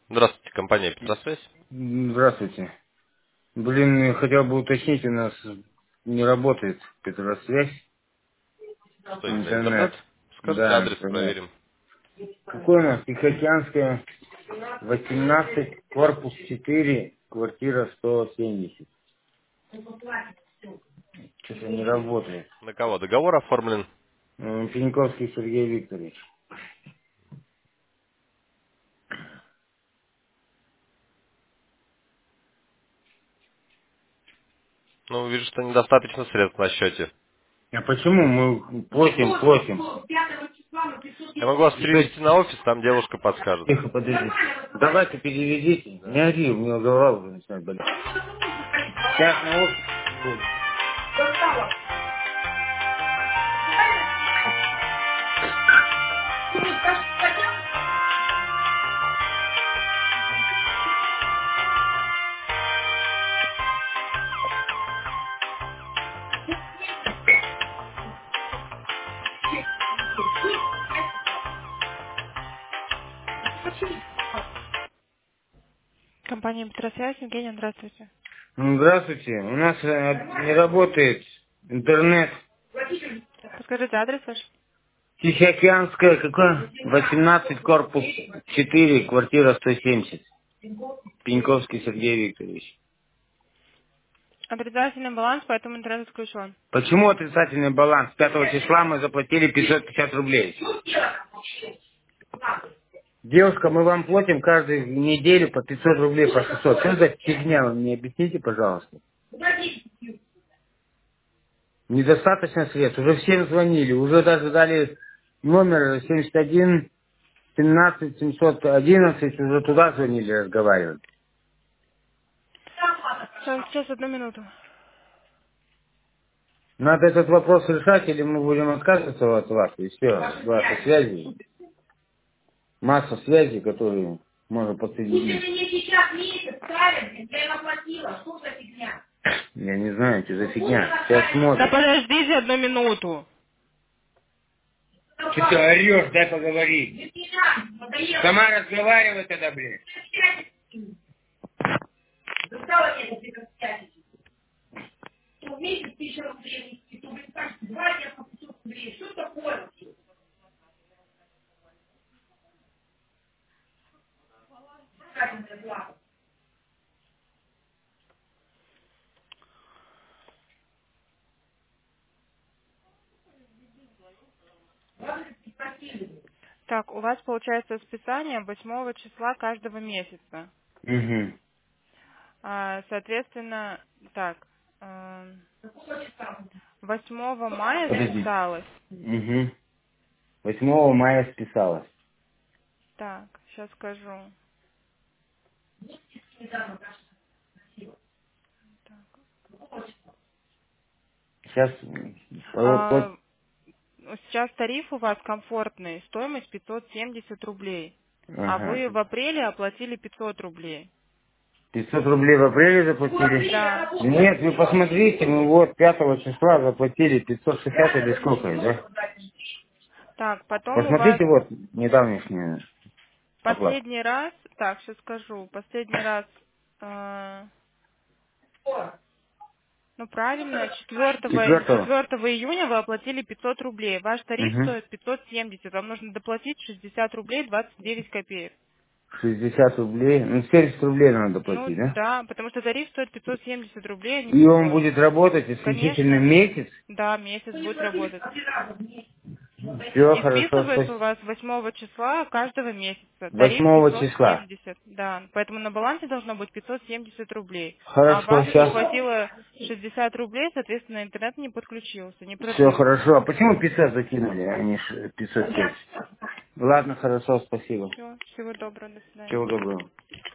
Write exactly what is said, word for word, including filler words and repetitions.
Здравствуйте, компания Петросвязь. М, Здравствуйте. Блин, я хотел бы уточнить, у нас не работает Петросвязь, Что это за интернет? интернет. Скажите Да, адрес, интернет. проверим. Какой у нас? Тихоокеанская, восемнадцать, корпус четыре, квартира сто семьдесят. Что-то не работает. На кого договор оформлен? М, Пеньковский Сергей Викторович. Ну, вижу, что недостаточно средств на счете. А почему мы просим, просим? Я могу вас пятьсот. перевести на офис, там девушка подскажет. Тихо, подожди. Давайте переведите. Не ори, у меня голова уже начинает болеть. Сейчас на офис буду. Компания Петросвязь, Евгения, здравствуйте. Ну, здравствуйте. У нас э, не работает интернет. Подскажите адрес ваш? Тихоокеанская, какой? восемнадцать, корпус четыре, квартира сто семьдесят. Пеньковский Сергей Викторович. Отрицательный баланс, поэтому интернет отключен. Почему отрицательный баланс? Пятого числа мы заплатили пятьсот пятьдесят рублей. Девушка, мы вам платим каждую неделю по пятьсот рублей, по шестьсот. Что за фигня, вы мне объясните, пожалуйста. Недостаточно средств. Уже всем звонили, уже даже дали номер семьдесят один семнадцать семьсот одиннадцать, уже туда звонили, разговаривали. Сейчас, сейчас, одну минуту. Надо этот вопрос решать, или мы будем отказываться от вас, и все, от вашей связи. Масса связей, которые можно подсоединить. Я не знаю, что за фигня. Сейчас Да смотрим. подождите одну минуту. Что ты орешь, дай поговорить. Сама разговаривай тогда, блин. Так, у вас получается списание восьмого числа каждого месяца. Угу. А, соответственно, так, эм, восьмого мая Подожди. списалось. Угу. восьмого мая списалась. Так, сейчас скажу. Сейчас вот, вот, А, сейчас тариф у вас комфортный, стоимость пятьсот семьдесят рублей. А ага. вы в апреле оплатили пятьсот рублей. пятьсот рублей в апреле заплатили? Да. Нет, вы посмотрите, мы вот пятого числа заплатили пятьсот шестьдесят или сколько, да? Так, потом у вас Посмотрите вот недавнешнюю оплату. последний раз, так, сейчас скажу, последний раз, э, ну правильно, четвёртого Четвертого. четвёртого июня вы оплатили пятьсот рублей. Ваш тариф Угу. стоит пятьсот семьдесят, вам нужно доплатить шестьдесят рублей двадцать девять копеек. шестьдесят рублей. Ну, семьдесят рублей надо Ну доплатить, да? да, потому что тариф стоит пятьсот семьдесят рублей, а не И он пятьсот. будет работать исключительно Конечно, месяц. да, месяц будет работать. Все И хорошо, списывается у спасибо. вас восьмого числа каждого месяца. Тариф Восьмого пятьсот числа. семьдесят, да. Поэтому на балансе должно быть пятьсот семьдесят рублей. А Хорошо, вам не сейчас. хватило шестьдесят рублей, соответственно, интернет не подключился, не Все продлился. хорошо. А почему пятьсот закинули, а не ш- пятьсот семьдесят? Ладно, хорошо, спасибо. Все, всего доброго, до свидания. Всего доброго.